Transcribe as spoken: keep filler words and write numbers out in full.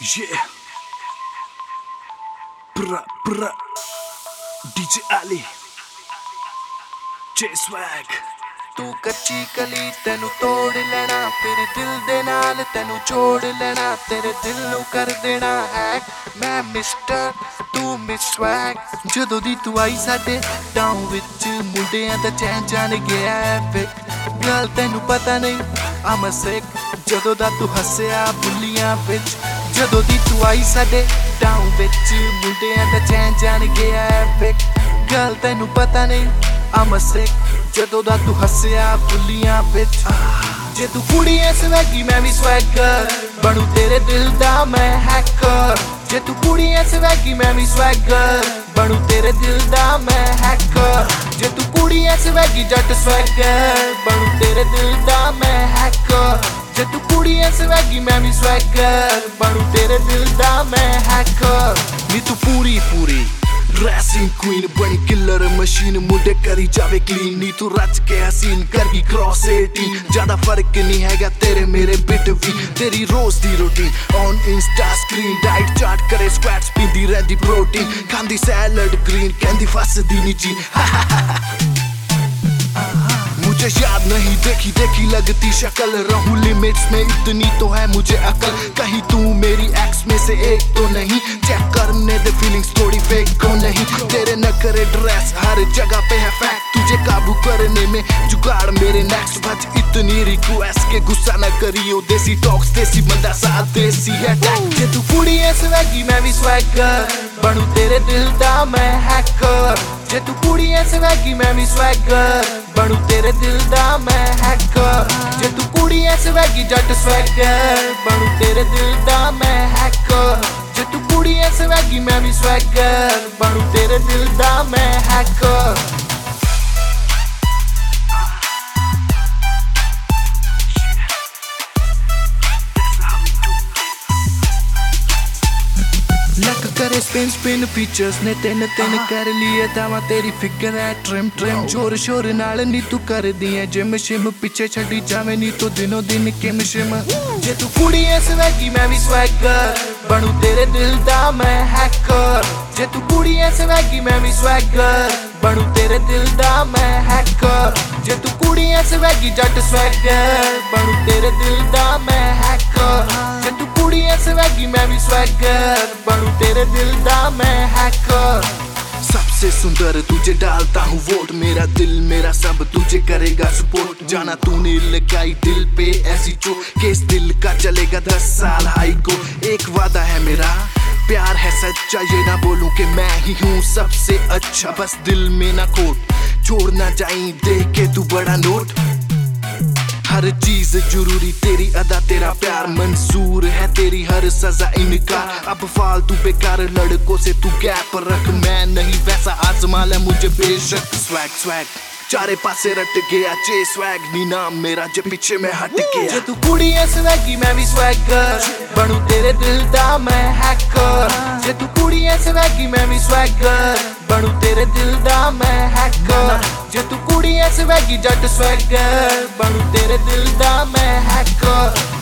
Yeah. Bra bra. D J Ali. J Swag. तू कच्ची कली तेनू तोड़ लेना, फिर दिल दे नाल तेनू जोड़ लेना, तेरे दिल नू कर देना हैक। मैं मिस्टर तू मिस स्वैग। जदों दी तू आई साडे टाउन विच मुंडियां दा चैन जान गया फिक। गल तेनू पता नहीं I'm a sick। जदों दा तू हस्सिया बुलियां विच, जदों दी तू आई साडे टाउन विच मुंडियां दा चैन जान गया फिक। गल तेनू पता नहीं I'm a sick। जदों दा तू हस्सिया बुलियां विच, जे तू कुड़ी ऐ स्वैगी मैं भी स्वैगर, बनू तेरे दिल दा मैं हैकर। जे तू कुड़ी ऐ स्वैगी मैं भी स्वैगर, बनू तेरे दिल दा मैं हैकर। जे तू कुड़ी ऐ स्वैगी जट स्वैगर, बनू तेरे दिल दा मैं हैकर। जे तू कुड़ी ऐ स्वैगी मैं भी स्वैगर, बनू तेरे दिल दा मैं हैकर। नी तू पूरी पूरी रैसिंग क्वीन बनी किलर मशीन, मुंडे करी जावे क्लीन। नी तू रच के हसीन करगी क्रॉस एटीन, ज्यादा फर्क नहीं हैगा तेरे मेरे बिटवीन। तेरी रोज दी routine on insta screen, diet chart करे स्क्वाट्स पींदी रहंदी प्रोटीन, खांदी सैलड ग्रीन कहंदी फसदी नी चीन। मुझे याद नहीं देखी देखी लगती शक्ल, रहूं लिमिट्स में इतनी तो है मुझे अकल। कहीं तू मेरी एक्स में से एक तो नहीं, चेक करने दे फीलिंग्स थोड़ी फेक को नहीं। तेरे नखरे ड्रेस हर जगह पे है फैक्ट, तुझे काबू करने में जुगाड़ मेरे नेक्स्ट। बच इतनी रिक्वेस्ट के गुस्सा न करियो, देसी टॉक्स देसी बंदा साथ देसी है टैग। जे तू कुड़ी ऐ स्वैगी मैं भी स्वैगर, बनू तेरे दिल दा मैं हैकर। जे तू कुड़ी ऐ स्वैगी मैं भी स्वैगर, बनू तेरे दिल दा मैं हैकर। जे तू कुड़ी ऐ स्वैगी जट स्वैगर, बनू तेरे दिल दा मैं हैकर। जे तू कुड़ी ऐ स्वैगी मैं भी स्वैगर, बनू तेरे दिल दा मैं हैकर। लक करे स्पिन स्पिन फीचर्स ने तिन तिन कर लिए तावा, तेरी फिकर है ट्रिम ट्रिम। जोर शोर नाल नी तू कर दिए जिम शिम, पीछे छड़ी जावे नी तो दिनों दिन किम शिम। जे तू कुड़ी ऐ स्वैगी मैं भी स्वैगर, बनू तेरे दिल दा मैं हैकर। जे तू कुड़ी ऐ स्वैगी मैं भी स्वैगर, बनू तेरे दिल दा मैं हैकर। जे तू कुड़ी ऐ स्वैगी जट स्वैगर, बनू तेरे दिल दा मैं हैकर। जे तू कुड़ी ऐ स्वैगी मैं भी स्वैगर, बनू तेरे दिल दा मैं हैकर। सबसे सुंदर तुझे डालता हूँ वोट, मेरा दिल मेरा सब तुझे करेगा सपोर्ट। जाना तूने लगाई दिल पे ऐसी चोट, केस दिल का चलेगा दस साल हाई को। एक वादा है मेरा प्यार है सच्चा, ये ना बोलूं कि मैं ही हूँ सबसे अच्छा। बस दिल में ना खोट, छोड़ ना जाई देख के तू बड़ा नोट। हर चीज जरूरी तेरी अदा तेरा प्यार, मंसूर है तेरी हर सजा इनकार। अब फालतू बेकार लड़कों से तू गैप रख, मैं नहीं वैसा आजमा ले मुझे बेशक। स्वैग स्वैग चारे पासे रट गया जे स्वैग, नी नाम मेरा जे पीछे में हट गया। जे तू कुड़ी ऐ स्वैगी मैं भी स्वैगर, बनू तेरे दिल दा मैं हैकर। जे तू कुड़ी ऐ स्वैगी मैं भी स्वैगर, बनू तेरे दिल दा मैं हैकर। जे तू कुड़ी ऐ स्वैगी जट स्वैगर, बनू तेरे दिल दा मैं हैकर।